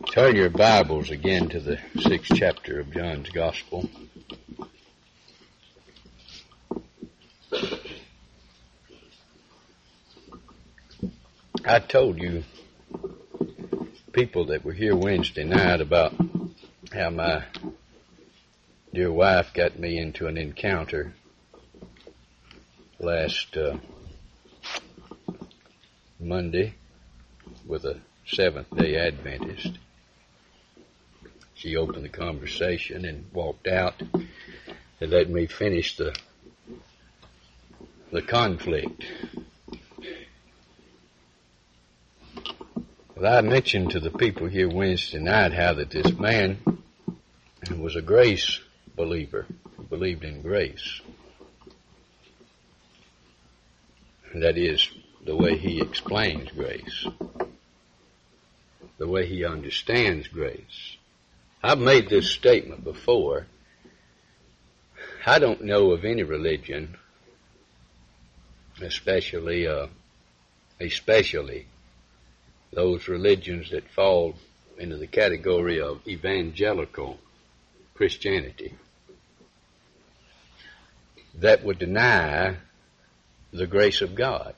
Turn your Bibles again to the 6th chapter of John's Gospel. I told you people that were here Wednesday night about how my dear wife got me into an encounter last Monday with a Seventh-day Adventist. She opened the conversation and walked out and let me finish the conflict. Well, I mentioned to the people here Wednesday night how that this man was a grace believer, who believed in grace. And that is the way he explains grace, the way he understands grace. I've made this statement before. I don't know of any religion, especially those religions that fall into the category of evangelical Christianity, that would deny the grace of God.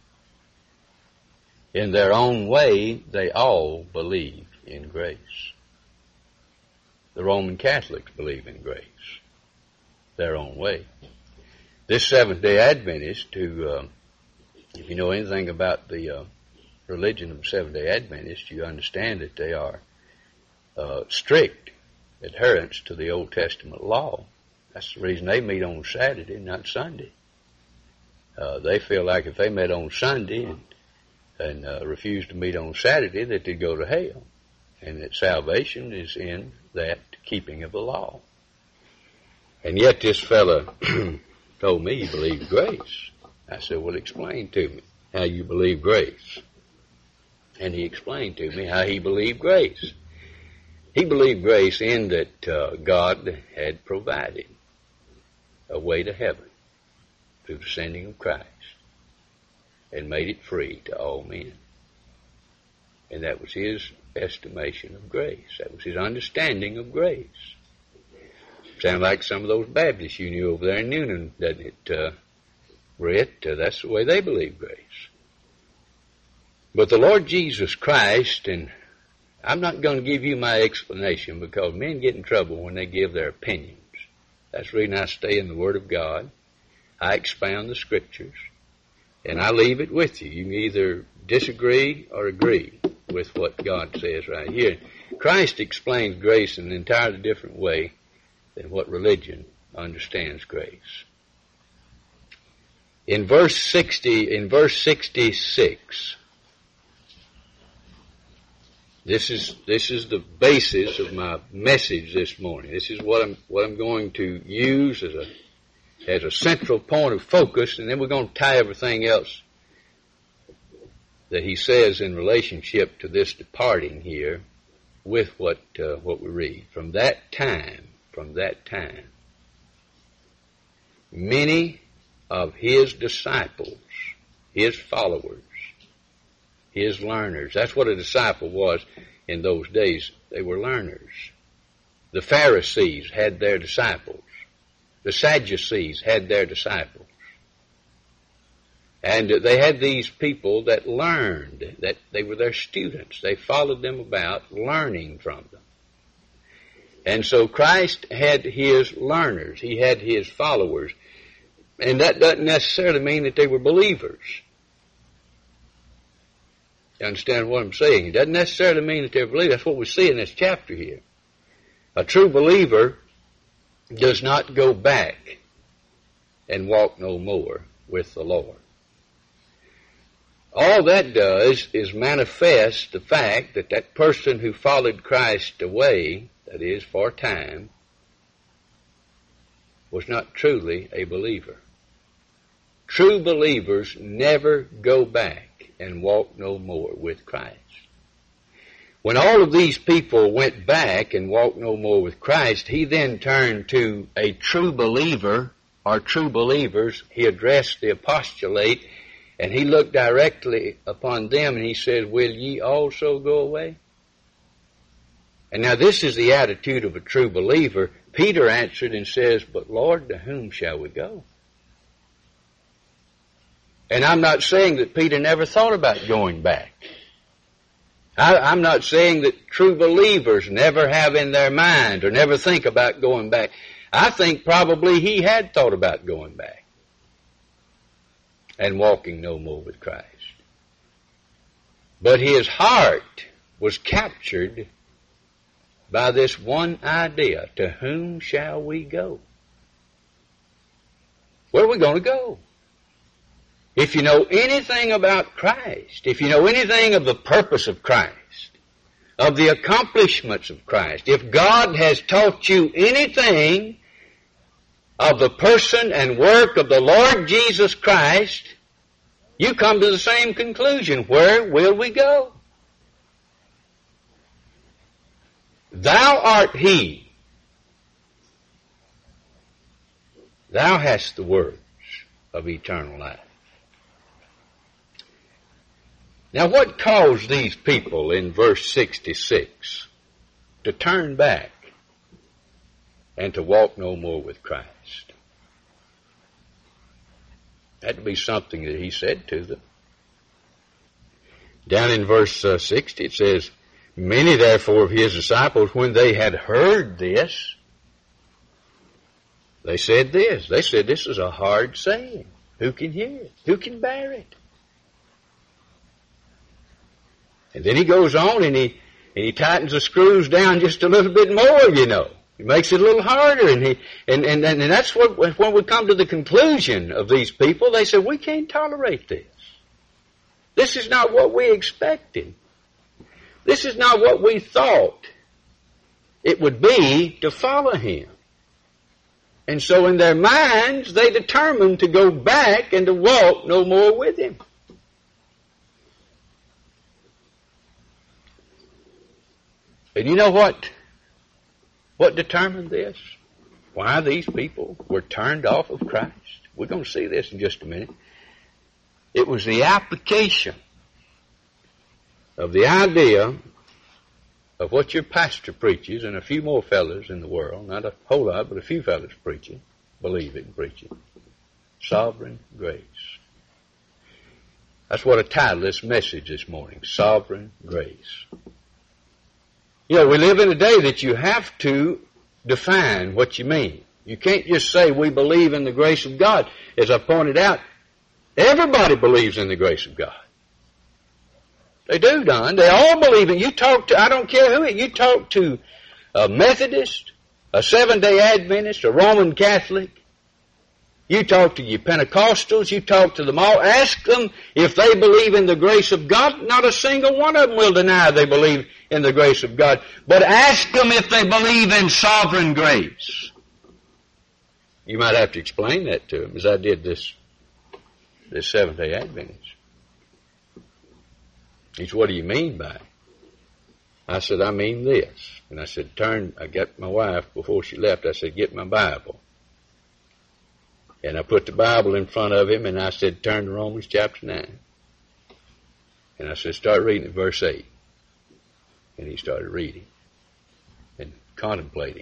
In their own way, they all believe in grace. The Roman Catholics believe in grace, their own way. This Seventh-day Adventist, who, if you know anything about the religion of the Seventh-day Adventists, you understand that they are strict adherents to the Old Testament law. That's the reason they meet on Saturday, not Sunday. They feel like if they met on Sunday and refused to meet on Saturday, that they'd go to hell, and that salvation is in that keeping of the law. And yet this fella told me he believed grace. I said, well, explain to me how you believe grace. And he explained to me how he believed grace. He believed grace in that God had provided a way to heaven through the sending of Christ and made it free to all men. And that was his estimation of grace. That was his understanding of grace. Sound like some of those Baptists you knew over there in Newnan, doesn't it, Brett? That's the way they believe grace. But the Lord Jesus Christ, and I'm not going to give you my explanation because men get in trouble when they give their opinions. That's the reason I stay in the Word of God. I expound the Scriptures, and I leave it with you. You can either disagree or agree with what God says right here. Christ explains grace in an entirely different way than what religion understands grace. In verse 66, this is the basis of my message this morning. This is what I'm going to use as a central point of focus, and then we're going to tie everything else that he says in relationship to this departing here with what we read. From that time, many of his disciples, his followers, his learners. That's what a disciple was in those days. They were learners. The Pharisees had their disciples. The Sadducees had their disciples. And they had these people that learned, that they were their students. They followed them about, learning from them. And so Christ had his learners. He had his followers. And that doesn't necessarily mean that they were believers. You understand what I'm saying? It doesn't necessarily mean that they're believers. That's what we see in this chapter here. A true believer does not go back and walk no more with the Lord. All that does is manifest the fact that that person who followed Christ away, that is, for a time, was not truly a believer. True believers never go back and walk no more with Christ. When all of these people went back and walked no more with Christ, he then turned to a true believer or true believers. He addressed the apostolate, and he looked directly upon them and he said, "Will ye also go away?" And now this is the attitude of a true believer. Peter answered and says, "But Lord, to whom shall we go?" And I'm not saying that Peter never thought about going back. I'm not saying that true believers never have in their mind or never think about going back. I think probably he had thought about going back and walking no more with Christ. But his heart was captured by this one idea: to whom shall we go? Where are we going to go? If you know anything about Christ, if you know anything of the purpose of Christ, of the accomplishments of Christ, if God has taught you anything of the person and work of the Lord Jesus Christ, you come to the same conclusion: where will we go? Thou art He. Thou hast the words of eternal life. Now, what caused these people in verse 66 to turn back and to walk no more with Christ? That would be something that he said to them. Down in verse 60 it says, "Many therefore of his disciples, when they had heard this," they said this. They said, "This is a hard saying. Who can hear it? Who can bear it?" And then he goes on and he tightens the screws down just a little bit more, you know. He makes it a little harder, and that's what, when we come to the conclusion of these people, they say, we can't tolerate this. This is not what we expected. This is not what we thought it would be to follow him. And so in their minds, they determined to go back and to walk no more with him. And you know what? What determined this? Why these people were turned off of Christ? We're going to see this in just a minute. It was the application of the idea of what your pastor preaches, and a few more fellas in the world, not a whole lot, but a few fellas preaching, believe it and preach it. Sovereign grace. That's what I titled this message this morning, Sovereign Grace. You know, we live in a day that you have to define what you mean. You can't just say we believe in the grace of God. As I pointed out, everybody believes in the grace of God. They do, Don. They all believe it. You talk to, I don't care who it, you talk to a Methodist, a Seventh-day Adventist, a Roman Catholic, you talk to your Pentecostals, you talk to them all, ask them if they believe in the grace of God. Not a single one of them will deny they believe in the grace of God. But ask them if they believe in sovereign grace. You might have to explain that to them, as I did this Seventh-day Adventist. He said, "What do you mean by it?" I said, "I mean this." And I said, I got my wife, before she left, I said, "Get my Bible." And I put the Bible in front of him, and I said, "Turn to Romans chapter 9. And I said, "Start reading at verse 8. And he started reading and contemplating.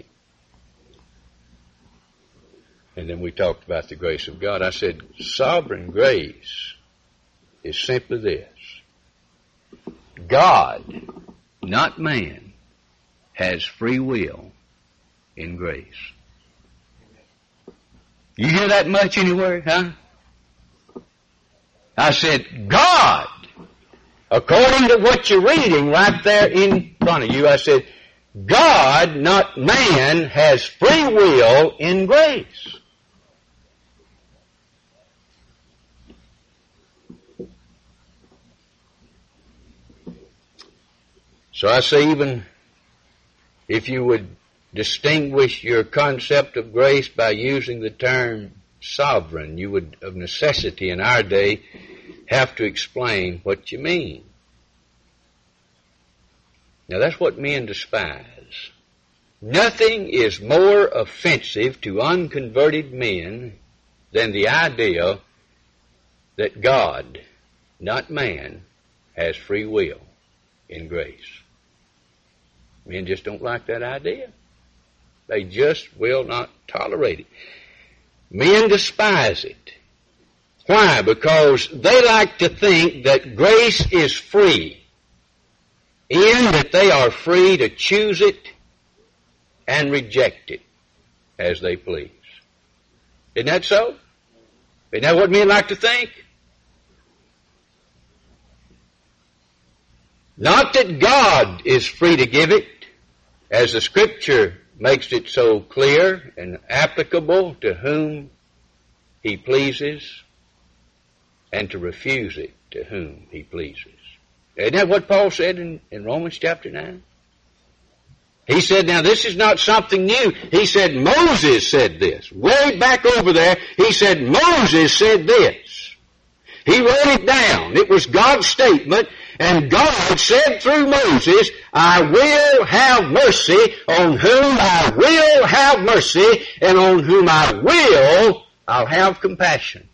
And then we talked about the grace of God. I said, sovereign grace is simply this. God, not man, has free will in grace. You hear that much anywhere, huh? I said, God, according to what you're reading right there in front of you, I said, God, not man, has free will in grace. So I say, even if you would distinguish your concept of grace by using the term sovereign, you would, of necessity in our day, have to explain what you mean. Now that's what men despise. Nothing is more offensive to unconverted men than the idea that God, not man, has free will in grace. Men just don't like that idea. They just will not tolerate it. Men despise it. Why? Because they like to think that grace is free, in that they are free to choose it and reject it as they please. Isn't that so? Isn't that what men like to think? Not that God is free to give it, as the Scripture makes it so clear and applicable to whom He pleases, and to refuse it to whom He pleases. Isn't that what Paul said in Romans chapter 9? He said, now this is not something new. He said Moses said this. Way back over there, he said Moses said this. He wrote it down. It was God's statement, and God said through Moses, I will have mercy on whom I will have mercy, and on whom I will, I'll have compassion.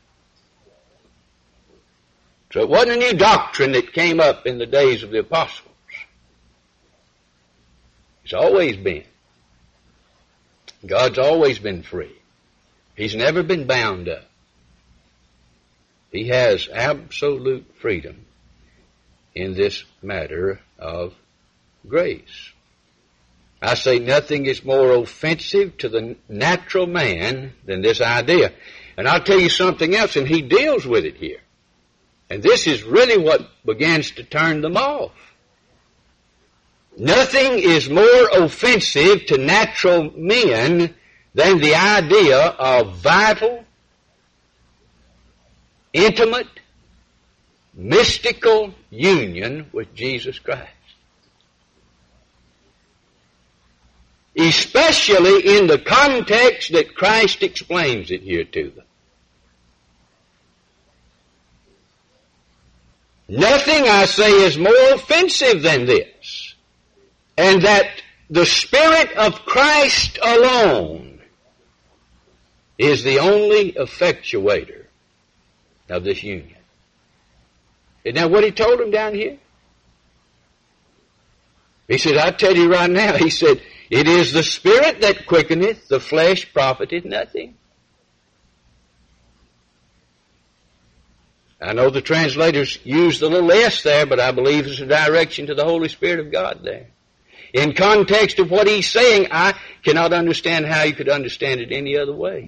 So it wasn't a new doctrine that came up in the days of the apostles. It's always been. God's always been free. He's never been bound up. He has absolute freedom in this matter of grace. I say nothing is more offensive to the natural man than this idea. And I'll tell you something else, and he deals with it here. And this is really what begins to turn them off. Nothing is more offensive to natural men than the idea of vital, intimate, mystical union with Jesus Christ. Especially in the context that Christ explains it here to them. Nothing, I say, is more offensive than this. And that the Spirit of Christ alone is the only effectuator of this union. Isn't that what he told them down here? He said, I tell you right now, he said, it is the Spirit that quickeneth, the flesh profiteth nothing. I know the translators used a little S there, but I believe it's a direction to the Holy Spirit of God there. In context of what he's saying, I cannot understand how you could understand it any other way.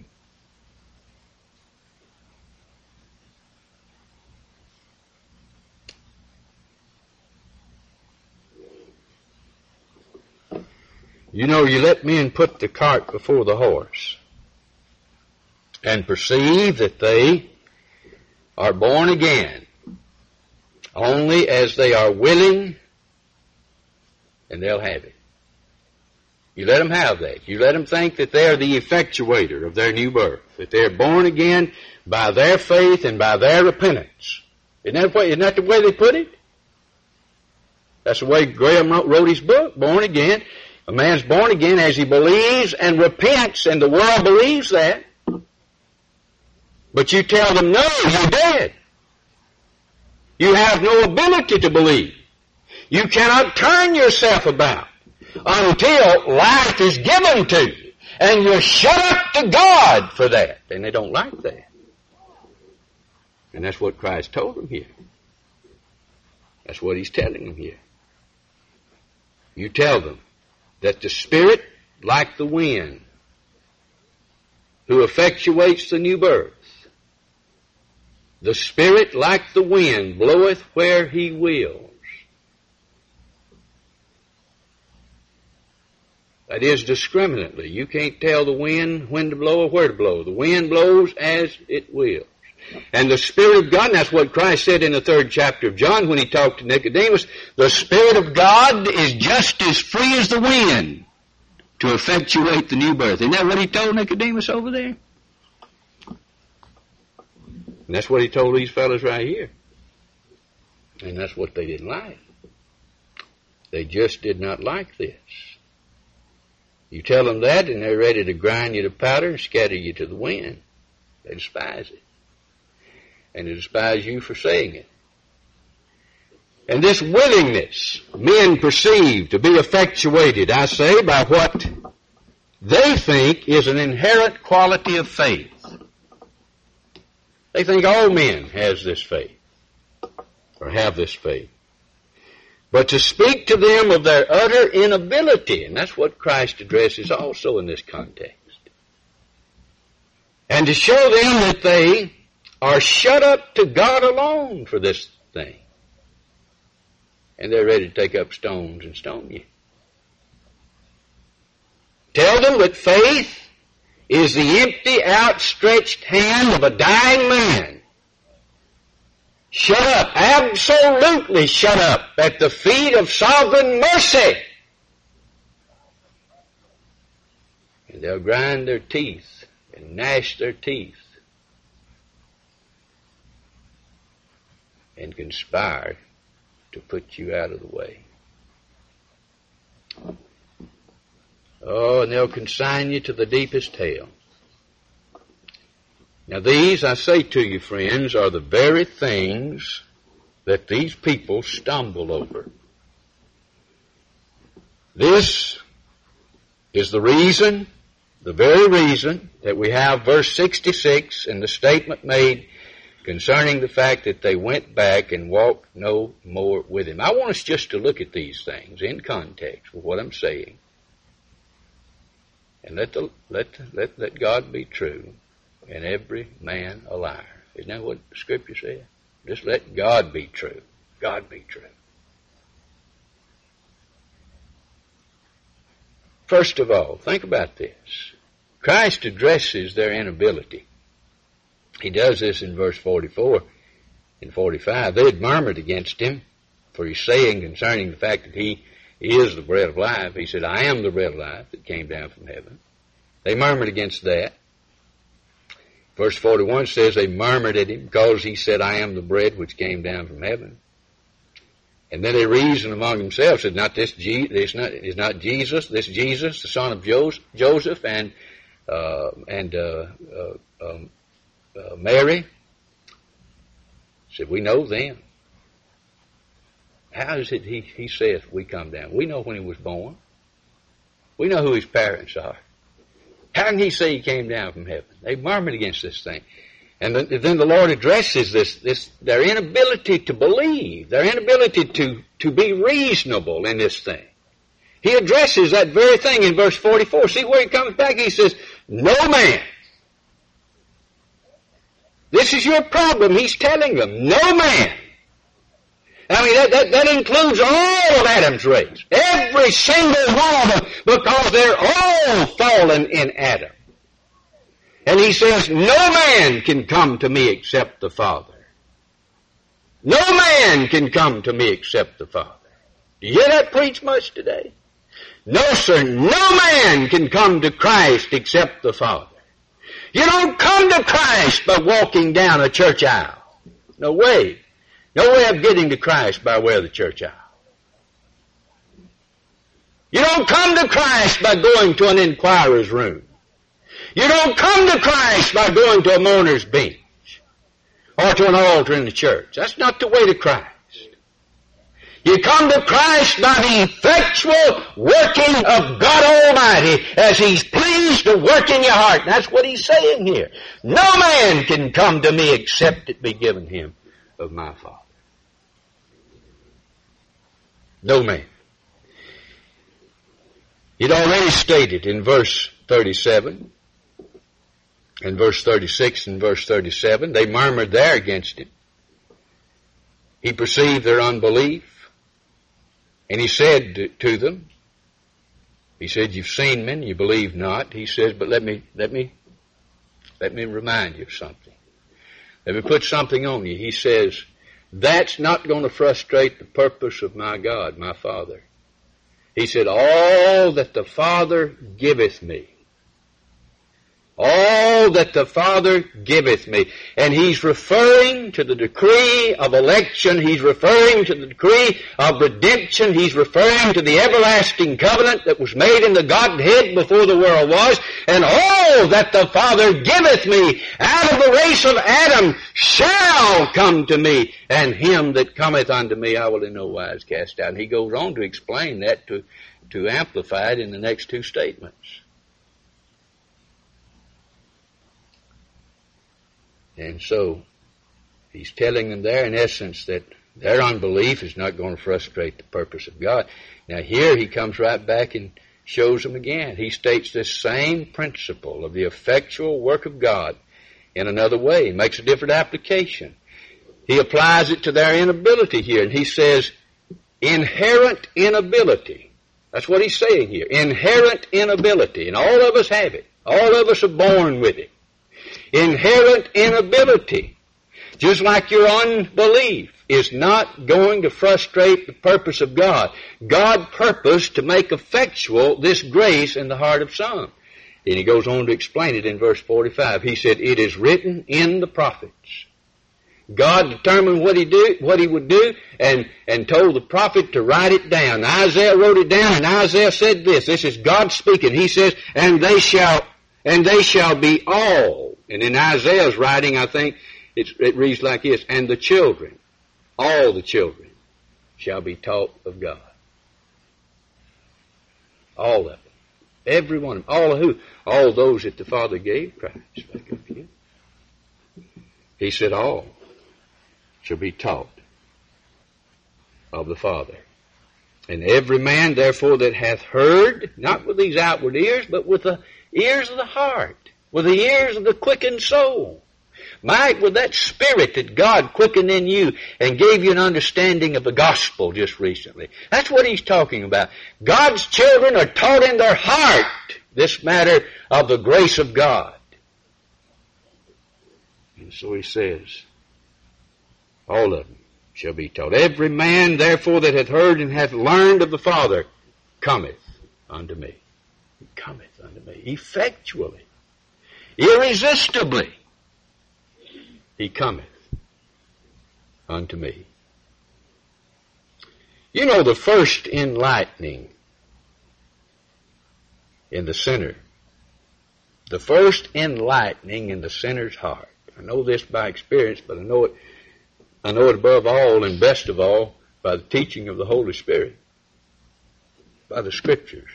You know, you let men put the cart before the horse and perceive that they are born again only as they are willing, and they'll have it. You let them have that. You let them think that they are the effectuator of their new birth, that they're born again by their faith and by their repentance. Isn't that the way they put it? That's the way Graham wrote his book, Born Again. A man's born again as he believes and repents, and the world believes that. But you tell them, no, you're dead. You have no ability to believe. You cannot turn yourself about until life is given to you. And you're shut up to God for that. And they don't like that. And that's what Christ told them here. That's what he's telling them here. You tell them that the Spirit, like the wind, who effectuates the new birth, the Spirit, like the wind, bloweth where he wills. That is, discriminately. You can't tell the wind when to blow or where to blow. The wind blows as it wills. And the Spirit of God, and that's what Christ said in the 3rd chapter of John when he talked to Nicodemus, the Spirit of God is just as free as the wind to effectuate the new birth. Isn't that what he told Nicodemus over there? And that's what he told these fellows right here. And that's what they didn't like. They just did not like this. You tell them that and they're ready to grind you to powder and scatter you to the wind. They despise it. And they despise you for saying it. And this willingness men perceive to be effectuated, I say, by what they think is an inherent quality of faith. They think all men has this faith, or have this faith. But to speak to them of their utter inability, and that's what Christ addresses also in this context. And to show them that they are shut up to God alone for this thing. And they're ready to take up stones and stone you. Tell them that faith is the empty, outstretched hand of a dying man. Shut up, absolutely shut up, at the feet of sovereign mercy. And they'll grind their teeth and gnash their teeth and conspire to put you out of the way. Oh, and they'll consign you to the deepest hell. Now these, I say to you, friends, are the very things that these people stumble over. This is the reason, the very reason, that we have verse 66 and the statement made concerning the fact that they went back and walked no more with him. I want us just to look at these things in context with what I'm saying. And let God be true and every man a liar. Isn't that what the Scripture says? Just let God be true. God be true. First of all, think about this. Christ addresses their inability. He does this in verse 44 and 45. They had murmured against him for his saying concerning the fact that he is the bread of life. He said, I am the bread of life that came down from heaven. They murmured against that. Verse 41 says they murmured at him because he said, I am the bread which came down from heaven. And then they reasoned among themselves, said, is not Jesus, this Jesus, the son of Joseph and Mary? Said, we know them. How is it he saith we come down? We know when he was born. We know who his parents are. How can he say he came down from heaven? They murmured against this thing. And then the Lord addresses their inability to believe, their inability to be reasonable in this thing. He addresses that very thing in verse 44. See where he comes back? He says, no man. This is your problem. He's telling them, no man. I mean, that includes all of Adam's race. Every single one of them, because they're all fallen in Adam. And he says, no man can come to me except the Father. No man can come to me except the Father. Do you hear that preached much today? No, sir, no man can come to Christ except the Father. You don't come to Christ by walking down a church aisle. No way. No way of getting to Christ by way of the church aisle. You don't come to Christ by going to an inquirer's room. You don't come to Christ by going to a mourner's bench or to an altar in the church. That's not the way to Christ. You come to Christ by the effectual working of God Almighty as He's pleased to work in your heart. And that's what He's saying here. No man can come to me except it be given him of my Father. No man. He'd already stated in verse 37, in verse 36 and verse 37, they murmured there against him. He perceived their unbelief, and he said to them, he said, you've seen me and you believe not. He says, but let me remind you of something. Let me put something on you. He says, that's not going to frustrate the purpose of my God, my Father. He said, all that the Father giveth me All that the Father giveth me. And he's referring to the decree of election. He's referring to the decree of redemption. He's referring to the everlasting covenant that was made in the Godhead before the world was. And all that the Father giveth me out of the race of Adam shall come to me. And him that cometh unto me I will in no wise cast out. And he goes on to explain that, to amplify it in the next two statements. And so, he's telling them there, in essence, that their unbelief is not going to frustrate the purpose of God. Now here he comes right back and shows them again. He states this same principle of the effectual work of God in another way. He makes a different application. He applies it to their inability here, and he says, inherent inability. That's what he's saying here. Inherent inability. And all of us have it. All of us are born with it. Inherent inability, just like your unbelief, is not going to frustrate the purpose of God. God purposed to make effectual this grace in the heart of some. And he goes on to explain it in verse 45. He said, it is written in the prophets. God determined what he would do and told the prophet to write it down. Isaiah wrote it down, and Isaiah said this. This is God speaking. He says, and they shall be all. And in Isaiah's writing, I think it reads like this, and the children, all the children, shall be taught of God. All of them. Every one of them. All of who? All those that the Father gave Christ. Back up here. He said all shall be taught of the Father. And every man, therefore, that hath heard, not with these outward ears, but with the ears of the heart, with the ears of the quickened soul. Mike, with that spirit that God quickened in you and gave you an understanding of the gospel just recently. That's what he's talking about. God's children are taught in their heart this matter of the grace of God. And so he says, all of them shall be taught. Every man, therefore, that hath heard and hath learned of the Father, cometh unto me. He cometh unto me. Effectually. Irresistibly. He cometh unto me. You know, the first enlightening in the sinner, the first enlightening in the sinner's heart. I know this by experience, but I know it above all and best of all by the teaching of the Holy Spirit, by the Scriptures.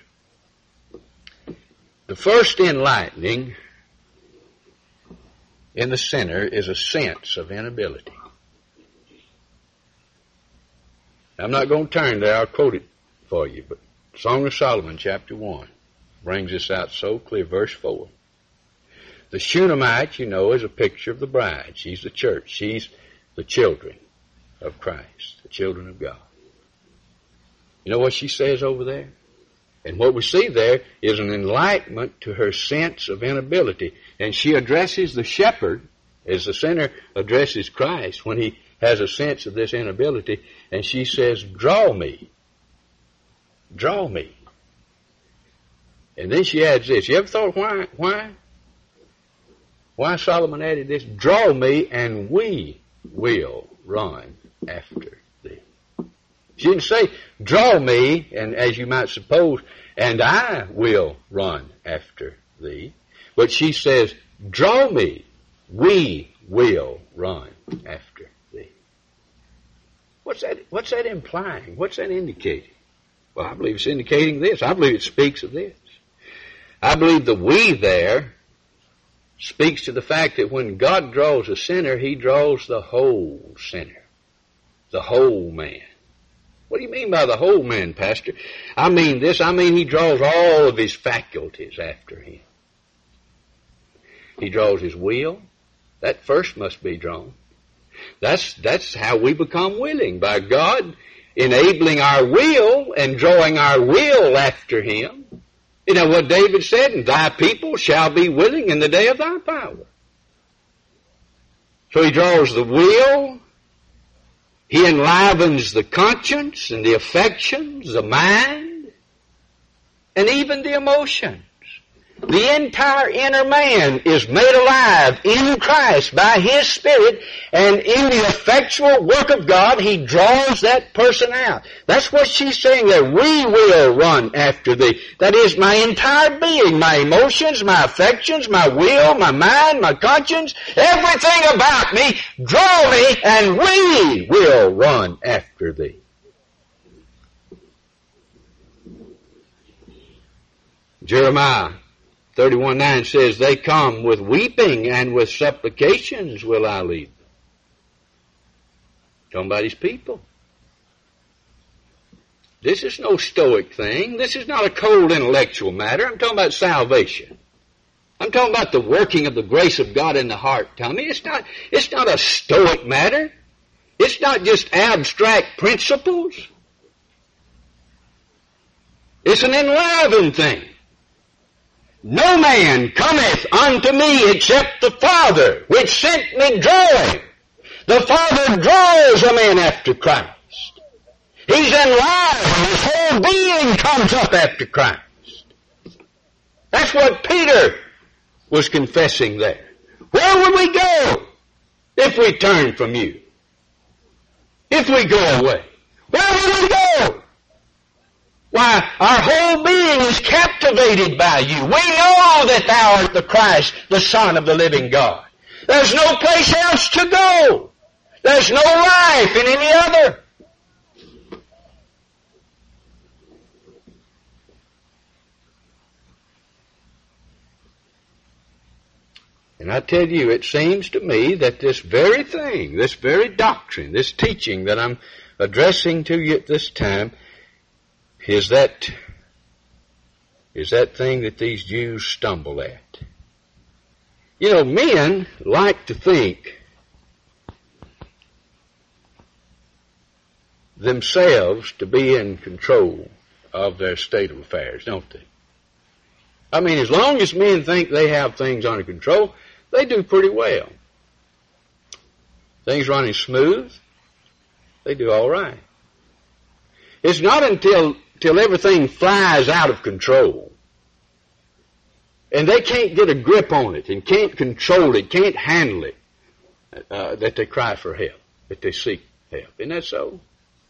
The first enlightening in the sinner is a sense of inability. I'm not going to turn there. I'll quote it for you. But Song of Solomon, chapter 1, brings this out so clear. Verse 4. The Shunammite, you know, is a picture of the bride. She's the church. She's the children of Christ, the children of God. You know what she says over there? And what we see there is an enlightenment to her sense of inability. And she addresses the shepherd as the sinner addresses Christ when he has a sense of this inability. And she says, draw me. Draw me. And then she adds this. You ever thought why? Why Solomon added this? Draw me and we will run after thee. She didn't say, draw me, and as you might suppose, and I will run after thee. But she says, draw me, we will run after thee. What's that implying? What's that indicating? Well, I believe it's indicating this. I believe it speaks of this. I believe the we there speaks to the fact that when God draws a sinner, he draws the whole sinner, the whole man. What do you mean by the whole man, Pastor? I mean this. I mean he draws all of his faculties after him. He draws his will. That first must be drawn. That's how we become willing, by God enabling our will and drawing our will after him. You know what David said? And thy people shall be willing in the day of thy power. So he draws the will. He enlivens the conscience and the affections, the mind, and even the emotions. The entire inner man is made alive in Christ by His Spirit, and in the effectual work of God, He draws that person out. That's what she's saying there. We will run after Thee. That is, my entire being, my emotions, my affections, my will, my mind, my conscience, everything about me, draw me, and we will run after Thee. Jeremiah 31:9 says, they come with weeping and with supplications will I lead them. Talking about His people. This is no stoic thing. This is not a cold intellectual matter. I'm talking about salvation. I'm talking about the working of the grace of God in the heart. Tell me, it's not a stoic matter. It's not just abstract principles. It's an enlivened thing. No man cometh unto me except the Father, which sent me drawing. The Father draws a man after Christ. He's enlivened. His whole being comes up after Christ. That's what Peter was confessing there. Where would we go if we turn from you? If we go away? Where would we go? Why, our whole being is captivated by you. We know that Thou art the Christ, the Son of the living God. There's no place else to go. There's no life in any other. And I tell you, it seems to me that this very thing, this very doctrine, this teaching that I'm addressing to you at this time, is that thing that these Jews stumble at. You know, men like to think themselves to be in control of their state of affairs, don't they? I mean, as long as men think they have things under control, they do pretty well. Things running smooth, they do all right. It's not until everything flies out of control and they can't get a grip on it and can't control it, can't handle it, that they cry for help, that they seek help. Isn't that so?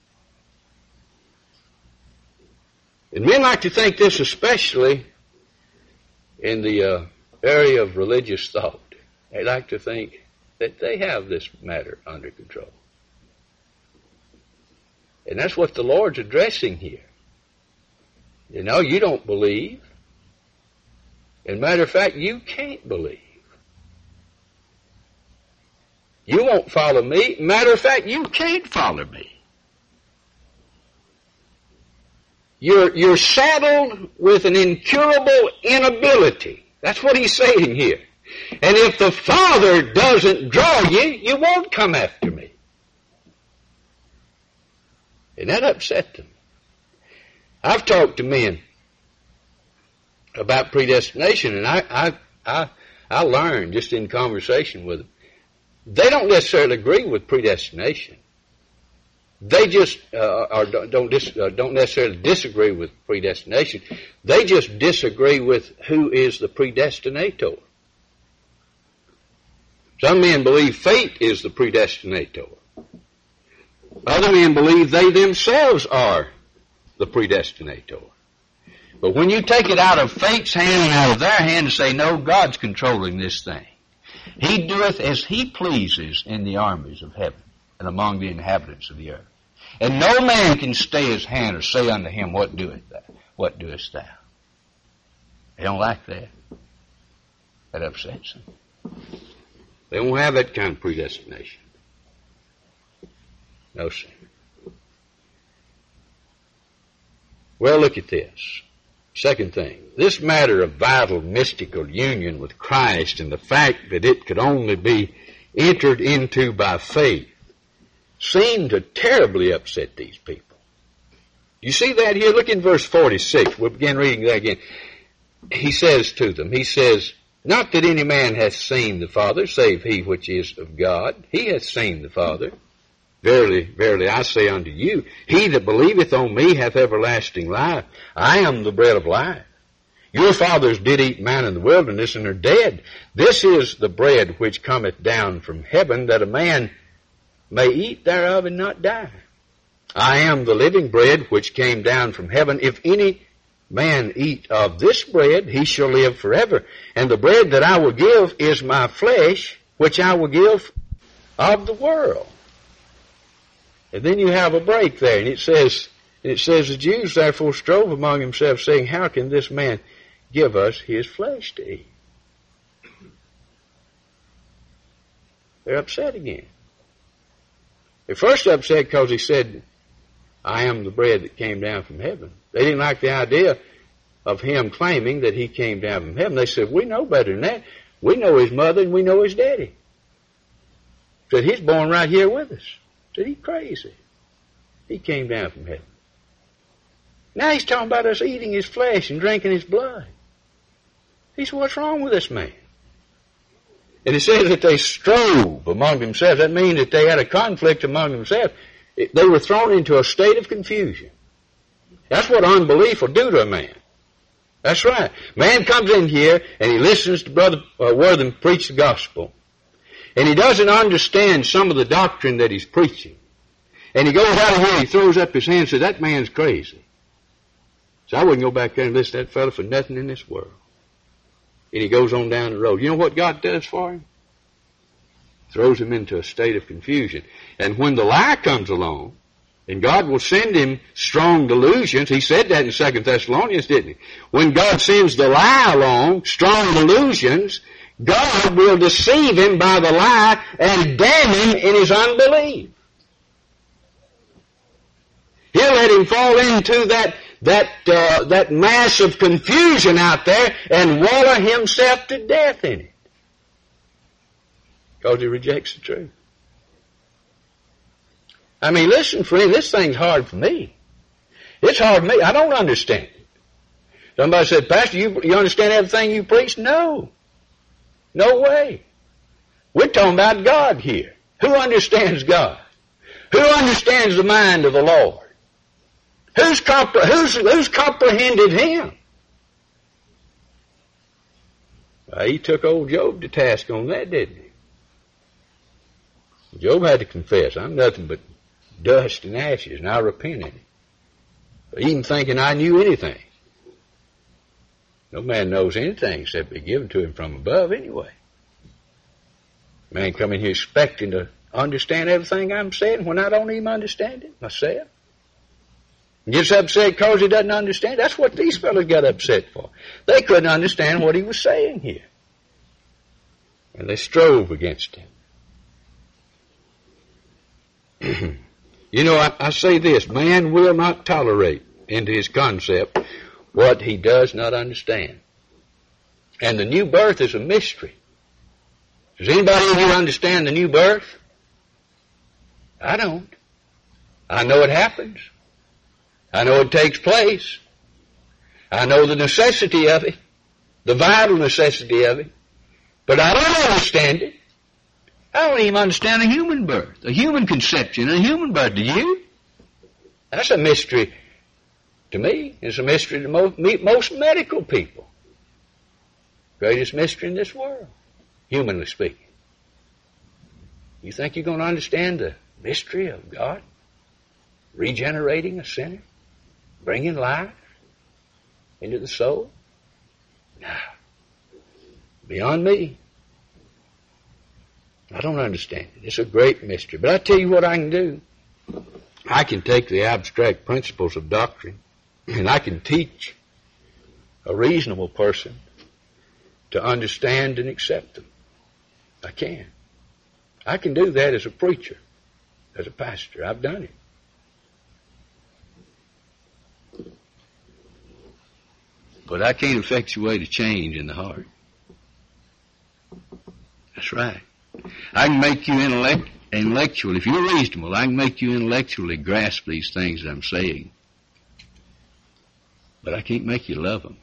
And men like to think this especially in the area of religious thought. They like to think that they have this matter under control. And that's what the Lord's addressing here. You know, you don't believe. As a matter of fact, you can't believe. You won't follow me. Matter of fact, you can't follow me. You're saddled with an incurable inability. That's what he's saying here. And if the Father doesn't draw you, you won't come after me. And that upset them. I've talked to men about predestination, and I learned just in conversation with them. They don't necessarily agree with predestination. They just don't necessarily disagree with predestination. They just disagree with who is the predestinator. Some men believe fate is the predestinator. Other men believe they themselves are the predestinator. But when you take it out of fate's hand and out of their hand and say, no, God's controlling this thing. He doeth as He pleases in the armies of heaven and among the inhabitants of the earth. And no man can stay His hand or say unto Him, what doest thou? They don't like that. That upsets them. They don't have that kind of predestination. No, sir. Well, look at this. Second thing, this matter of vital mystical union with Christ and the fact that it could only be entered into by faith seemed to terribly upset these people. You see that here? Look in verse 46. We'll begin reading that again. He says to them, he says, not that any man hath seen the Father, save he which is of God. He hath seen the Father. Verily, verily, I say unto you, he that believeth on me hath everlasting life. I am the bread of life. Your fathers did eat manna in the wilderness, and are dead. This is the bread which cometh down from heaven, that a man may eat thereof and not die. I am the living bread which came down from heaven. If any man eat of this bread, he shall live forever. And the bread that I will give is my flesh, which I will give of the world. And then you have a break there, and it says the Jews therefore strove among themselves, saying, how can this man give us his flesh to eat? They're upset again. They're first upset because he said, I am the bread that came down from heaven. They didn't like the idea of him claiming that he came down from heaven. They said, we know better than that. We know his mother and we know his daddy. Said, he's born right here with us. Said, he's crazy. He came down from heaven. Now he's talking about us eating his flesh and drinking his blood. He said, what's wrong with this man? And it says that they strove among themselves. That means that they had a conflict among themselves. They were thrown into a state of confusion. That's what unbelief will do to a man. That's right. Man comes in here and he listens to Brother Wortham preach the gospel. And he doesn't understand some of the doctrine that he's preaching. And he goes out of here and he throws up his hand and says, that man's crazy. So I wouldn't go back there and listen to that fellow for nothing in this world. And he goes on down the road. You know what God does for him? Throws him into a state of confusion. And when the lie comes along, and God will send him strong delusions, he said that in 2 Thessalonians, didn't he? When God sends the lie along, strong delusions, God will deceive him by the lie and damn him in his unbelief. He'll let him fall into that mass of confusion out there and wallow himself to death in it. Because he rejects the truth. I mean, listen, friend, this thing's hard for me. It's hard for me. I don't understand it. Somebody said, Pastor, you understand everything you preach? No. No way. We're talking about God here. Who understands God? Who understands the mind of the Lord? Who's comprehended him? He took old Job to task on that, didn't he? Job had to confess, I'm nothing but dust and ashes, and I repent in it. But even thinking I knew anything. No man knows anything except be given to him from above anyway. Man come in here expecting to understand everything I'm saying when I don't even understand it myself. Gets upset because he doesn't understand. That's what these fellows got upset for. They couldn't understand what he was saying here. And they strove against him. You know, I say this, man will not tolerate into his concept what he does not understand. And the new birth is a mystery. Does anybody here understand the new birth? I don't. I know it happens. I know it takes place. I know the necessity of it, the vital necessity of it, but I don't understand it. I don't even understand a human birth, a human conception, a human birth. Do you? That's a mystery to me. It's a mystery to most medical people. Greatest mystery in this world, humanly speaking. You think you're going to understand the mystery of God regenerating a sinner, bringing life into the soul? No. Beyond me. I don't understand it. It's a great mystery. But I tell you what I can do. I can take the abstract principles of doctrine and I can teach a reasonable person to understand and accept them. I can. I can do that as a preacher, as a pastor. I've done it. But I can't effectuate a change in the heart. That's right. I can make you intellectual. If you're reasonable, I can make you intellectually grasp these things that I'm saying. But I can't make you love them.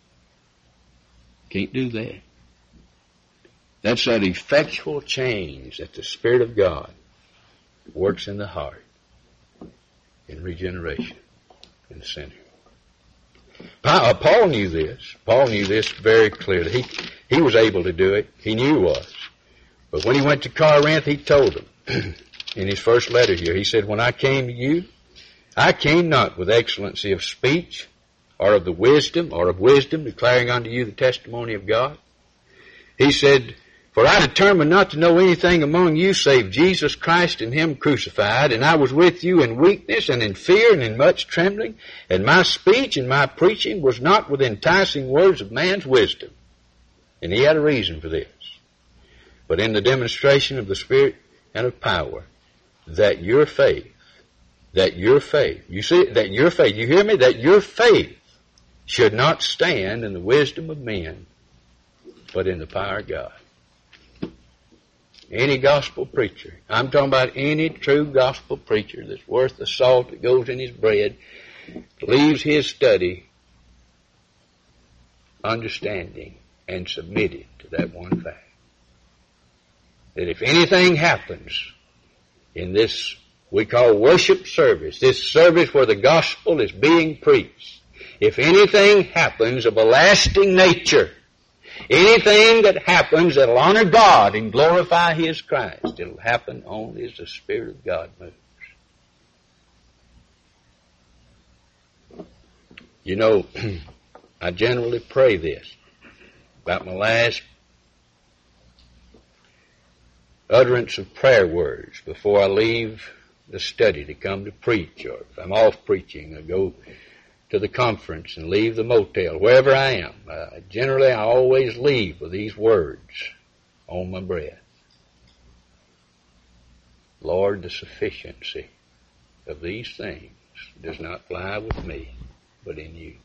Can't do that. That's that effectual change that the Spirit of God works in the heart in regeneration in the sinner. Paul knew this. Paul knew this very clearly. He was able to do it. He knew he was. But when he went to Corinth, he told them in his first letter here, he said, when I came to you, I came not with excellency of speech or of wisdom, declaring unto you the testimony of God. He said, for I determined not to know anything among you save Jesus Christ and Him crucified, and I was with you in weakness and in fear and in much trembling, and my speech and my preaching was not with enticing words of man's wisdom. And he had a reason for this. But in the demonstration of the Spirit and of power, that your faith, you see, that your faith, you hear me, that your faith should not stand in the wisdom of men, but in the power of God. Any gospel preacher, I'm talking about any true gospel preacher that's worth the salt that goes in his bread, leaves his study understanding and submitted to that one fact. That if anything happens in this we call worship service, this service where the gospel is being preached, if anything happens of a lasting nature, anything that happens that'll honor God and glorify His Christ, it'll happen only as the Spirit of God moves. You know, I generally pray this about my last utterance of prayer words before I leave the study to come to preach, or if I'm off preaching, I go to the conference and leave the motel, wherever I am. Generally, I always leave with these words on my breath. Lord, the sufficiency of these things does not lie with me, but in you.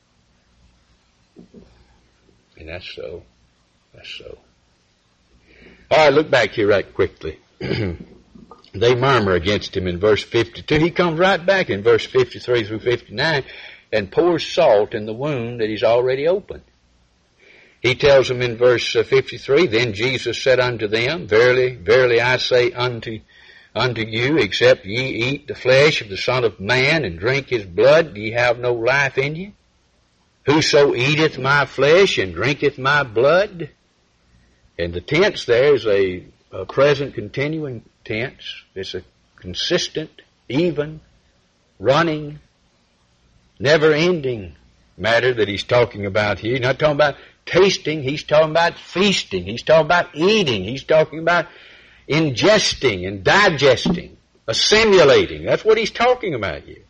And that's so. That's so. All right, look back here right quickly. They murmur against him in verse 52. He comes right back in verse 53 through 59 and pours salt in the wound that he's already opened. He tells them in verse 53, then Jesus said unto them, verily, verily, I say unto you, except ye eat the flesh of the Son of Man and drink His blood, ye have no life in you. Whoso eateth my flesh and drinketh my blood. And the tense there is a present continuing tense. It's a consistent, even, running, never-ending matter that he's talking about here. He's not talking about tasting. He's talking about feasting. He's talking about eating. He's talking about ingesting and digesting, assimilating. That's what he's talking about here.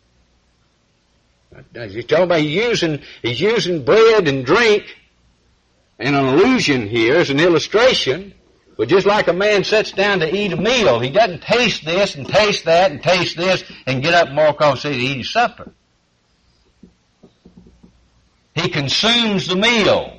He's talking about he's using bread and drink and an allusion here as an illustration. But just like a man sits down to eat a meal, he doesn't taste this and taste that and taste this and get up and walk off and say to eat his supper. He consumes the meal.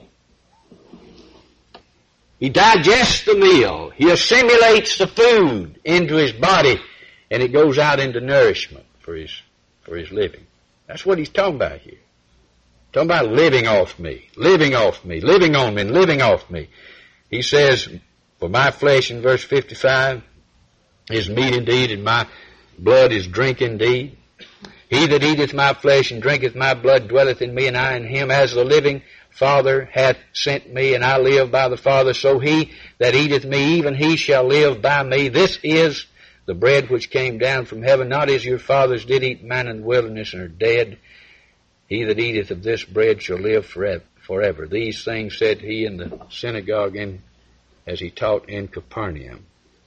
He digests the meal. He assimilates the food into his body, and it goes out into nourishment for his living. That's what he's talking about here. Talking about living off me, living off me, living on me, and living off me. He says, for my flesh, in verse 55, is meat indeed, and my blood is drink indeed. He that eateth my flesh and drinketh my blood dwelleth in me, and I in him. As the living Father hath sent me, and I live by the Father, so he that eateth me, even he shall live by me. This is the bread which came down from heaven, not as your fathers did eat manna in the wilderness and are dead. He that eateth of this bread shall live forever. These things said he in the synagogue as he taught in Capernaum.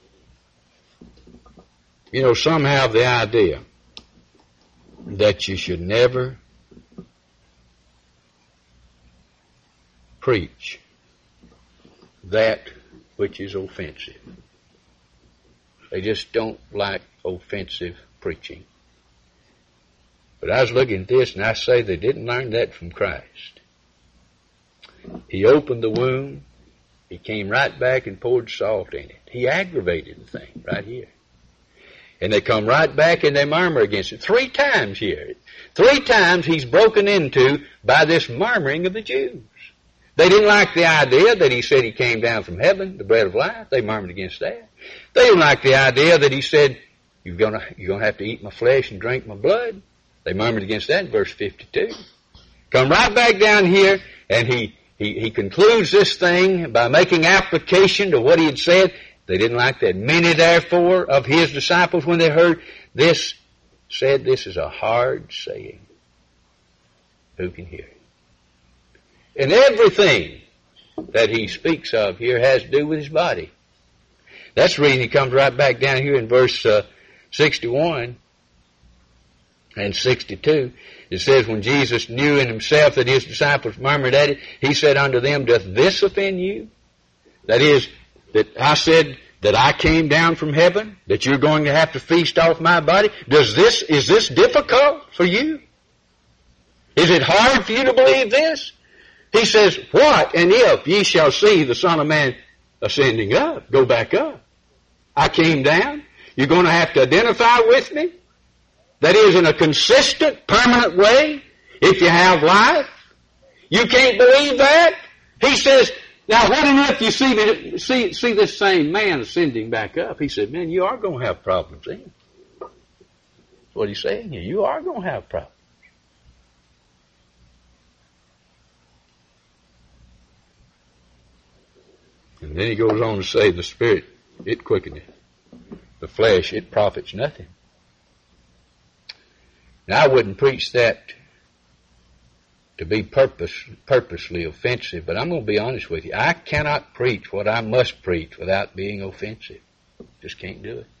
You know, some have the idea that you should never preach that which is offensive. They just don't like offensive preaching. But I was looking at this, and I say they didn't learn that from Christ. He opened the wound. He came right back and poured salt in it. He aggravated the thing right here. And they come right back and they murmur against it. 3 times here. 3 times he's broken into by this murmuring of the Jews. They didn't like the idea that he said he came down from heaven, the bread of life. They murmured against that. They didn't like the idea that he said, you're gonna have to eat my flesh and drink my blood. They murmured against that in verse 52. Come right back down here, and he concludes this thing by making application to what he had said. They didn't like that. Many, therefore, of his disciples, when they heard this, said, this is a hard saying. Who can hear it? And everything that he speaks of here has to do with his body. That's the reason he comes right back down here in verse 61 and 62. It says, when Jesus knew in himself that his disciples murmured at it, he said unto them, doth this offend you? That is, that I said that I came down from heaven, that you're going to have to feast off my body? Is this difficult for you? Is it hard for you to believe this? He says, what and if ye shall see the Son of Man ascending up, go back up? I came down. You're going to have to identify with me. That is, in a consistent, permanent way, if you have life. You can't believe that? He says, now what and if you see this same man ascending back up? He said, man, you are going to have problems then. That's what he's saying here. You are going to have problems. And then he goes on to say, the Spirit, it quickeneth. The flesh, it profits nothing. Now, I wouldn't preach that to be purposely offensive, but I'm going to be honest with you. I cannot preach what I must preach without being offensive. Just can't do it.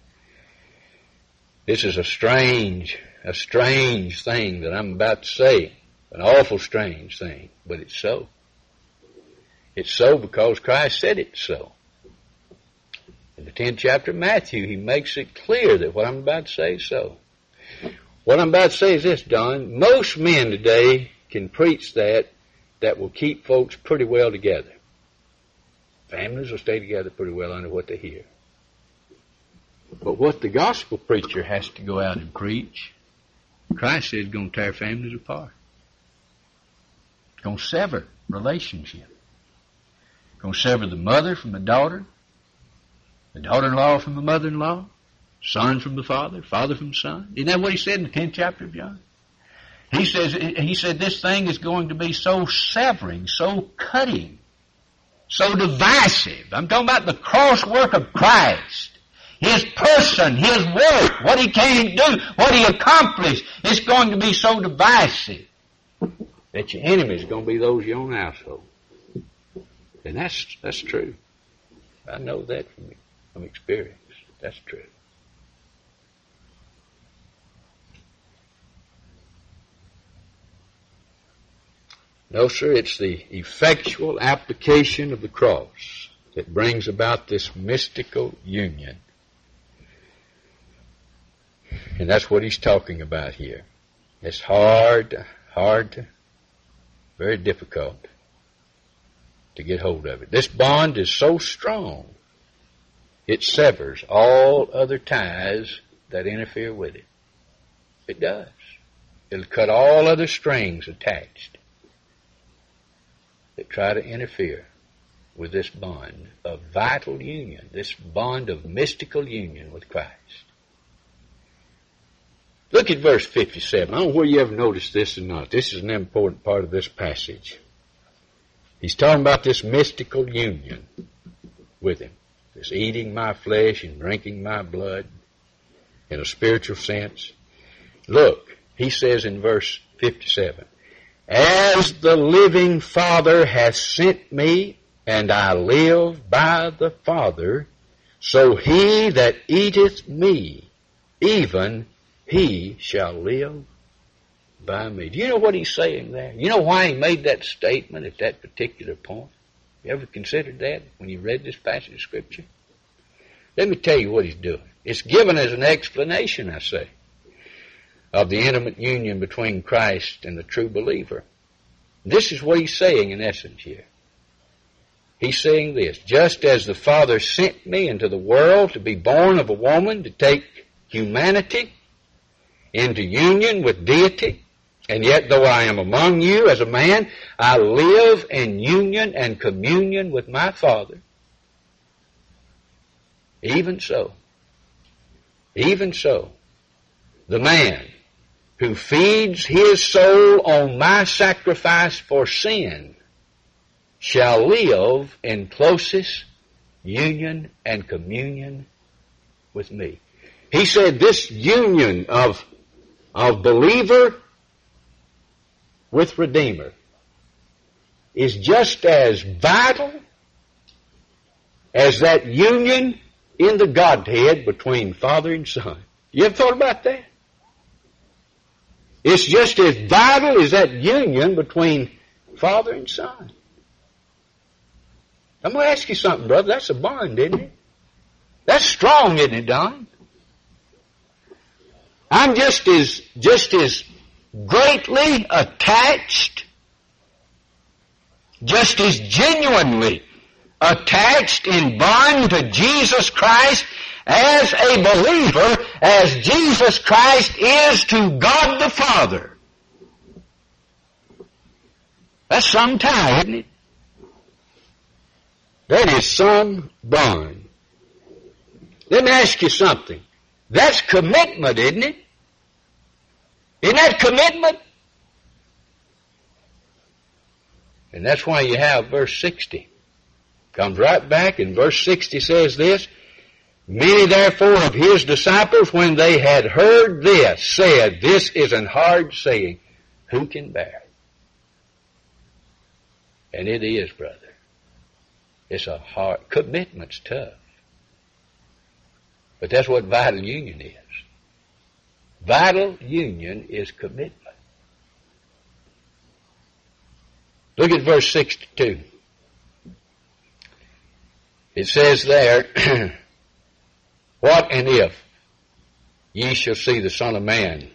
This is a strange thing that I'm about to say. An awful strange thing, but it's so. It's so because Christ said it's so. In the 10th chapter of Matthew, he makes it clear that what I'm about to say is so. What I'm about to say is this, Don. Most men today can preach that will keep folks pretty well together. Families will stay together pretty well under what they hear. But what the gospel preacher has to go out and preach, Christ says is going to tear families apart. It's going to sever relationships. Going to sever the mother from the daughter daughter-in-law from the mother-in-law, son from the father from the son. Isn't that what he said in the 10th chapter of John? He said this thing is going to be so severing, so cutting, so divisive. I'm talking about the cross work of Christ. His person, His work, what He came to do, what He accomplished. It's going to be so divisive that your enemy is going to be those of your own household. And that's true. I know that from experience. That's true. No, sir, it's the effectual application of the cross that brings about this mystical union. And that's what he's talking about here. It's hard, very difficult to get hold of it. This bond is so strong, it severs all other ties that interfere with it. It does. It'll cut all other strings attached that try to interfere with this bond of vital union, this bond of mystical union with Christ. Look at verse 57. I don't know whether you ever noticed this or not. This is an important part of this passage. He's talking about this mystical union with Him. This eating my flesh and drinking my blood in a spiritual sense. Look, he says in verse 57, as the living Father hath sent me, and I live by the Father, so he that eateth me, even he shall live by me. Do you know what he's saying there? You know why he made that statement at that particular point? You ever considered that when you read this passage of Scripture? Let me tell you what he's doing. It's given as an explanation, I say, of the intimate union between Christ and the true believer. This is what he's saying in essence here. He's saying this, just as the Father sent me into the world to be born of a woman, to take humanity into union with deity, and yet though I am among you as a man, I live in union and communion with my Father. Even so, the man who feeds his soul on my sacrifice for sin shall live in closest union and communion with me. He said this union of believer with Redeemer is just as vital as that union in the Godhead between Father and Son. You ever thought about that? It's just as vital as that union between Father and Son. I'm going to ask you something, brother. That's a bond, isn't it? That's strong, isn't it, Don? I'm just as greatly attached, just as genuinely attached in bond to Jesus Christ as a believer as Jesus Christ is to God the Father. That's some tie, isn't it? That is some bond. Let me ask you something. That's commitment, isn't it? Isn't that commitment? And that's why you have verse 60. Comes right back, and verse 60 says this, many therefore of his disciples, when they had heard this, said, this is an hard saying, who can bear it? And it is, brother. It's a hard, commitment's tough. But that's what vital union is. Vital union is commitment. Look at verse 62. It says there, what and if ye shall see the Son of Man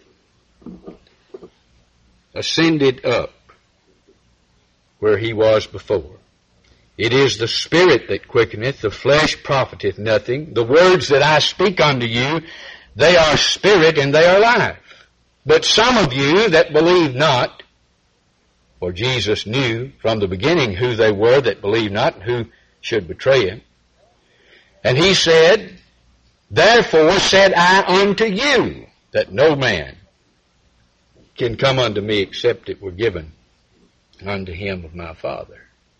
ascended up where he was before. It is the Spirit that quickeneth, the flesh profiteth nothing. The words that I speak unto you, they are spirit and they are life. But some of you that believe not, for Jesus knew from the beginning who they were that believed not and who should betray him. And he said, therefore said I unto you, that no man can come unto me except it were given unto him of my Father.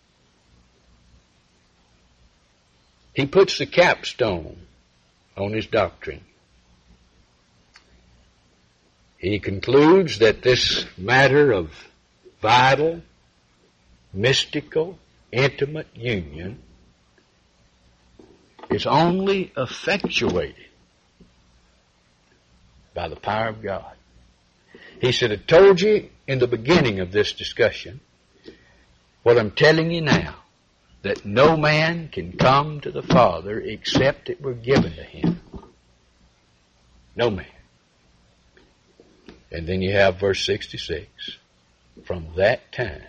He puts the capstone on his doctrine. He concludes that this matter of vital, mystical, intimate union is only effectuated by the power of God. He said, I told you in the beginning of this discussion what I'm telling you now, that no man can come to the Father except it were given to him. No man. And then you have verse 66. From that time,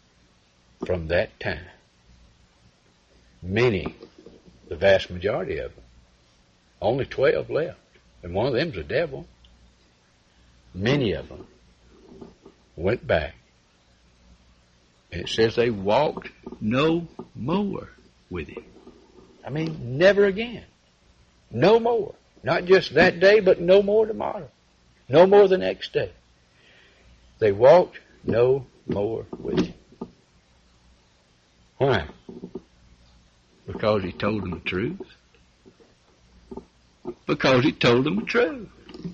many, the vast majority of them, only 12 left, and one of them's a devil. Many of them went back. And it says they walked no more with him. I mean, never again. No more. Not just that day, but no more tomorrow. No more the next day. They walked no more with him. Why? Because he told them the truth. Because he told them the truth.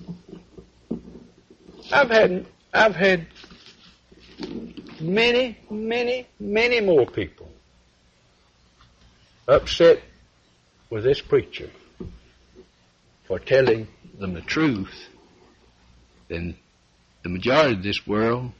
I've had many more people upset with this preacher for telling them the truth than the majority of this world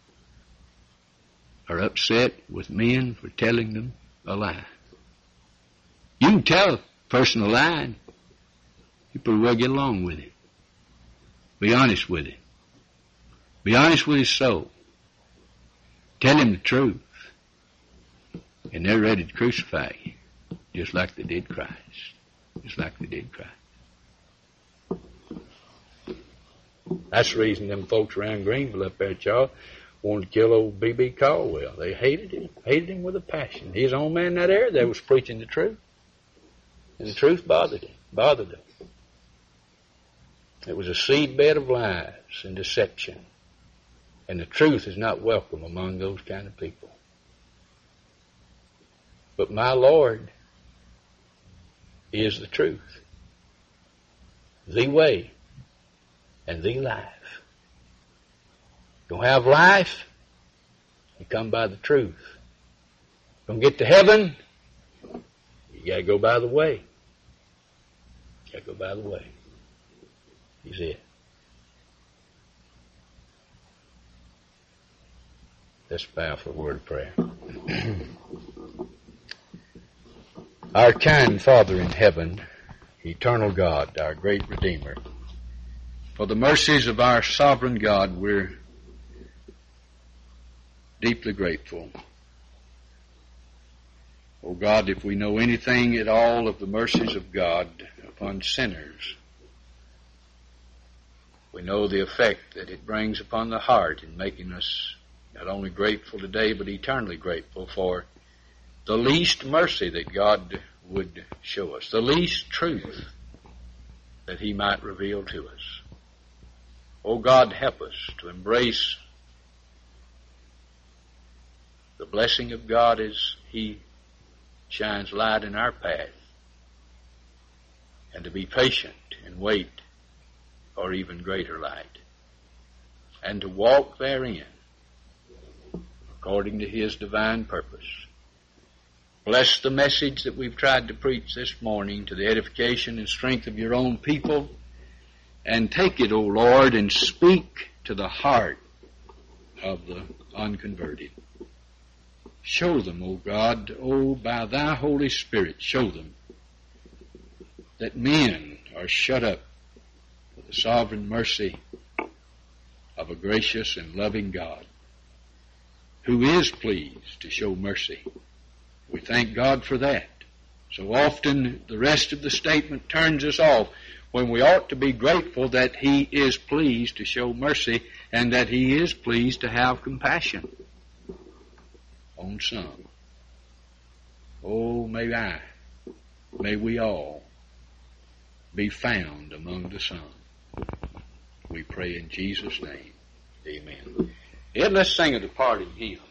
are upset with men for telling them a lie. You can tell a person a lie, and you pretty well get along with it. Be honest with it. Be honest with his soul. Tell him the truth. And they're ready to crucify you, just like they did Christ. Just like they did Christ. That's the reason them folks around Greenville up there, y'all, wanted to kill old B.B. Caldwell. They hated him with a passion. His own man in that area, they was preaching the truth. And the truth bothered them. It was a seedbed of lies and deception. And the truth is not welcome among those kind of people. But my Lord is the truth, the way, and the life. Don't have life, you come by the truth. Don't get to heaven, you gotta go by the way. You gotta go by the way. He's it. Let's bow for a word of prayer. Our kind Father in heaven, eternal God, our great Redeemer, for the mercies of our sovereign God, we're deeply grateful. Oh God, if we know anything at all of the mercies of God upon sinners, we know the effect that it brings upon the heart in making us not only grateful today, but eternally grateful for the least mercy that God would show us, the least truth that He might reveal to us. Oh God, help us to embrace the blessing of God as He shines light in our path, and to be patient and wait for even greater light, and to walk therein according to His divine purpose. Bless the message that we've tried to preach this morning to the edification and strength of your own people, and take it, O Lord, and speak to the heart of the unconverted. Show them, O God, by thy Holy Spirit, show them that men are shut up for the sovereign mercy of a gracious and loving God who is pleased to show mercy. We thank God for that. So often the rest of the statement turns us off when we ought to be grateful that He is pleased to show mercy and that He is pleased to have compassion on some. Oh, may we all be found among the some. We pray in Jesus' name. Amen. And let's sing a departing hymn.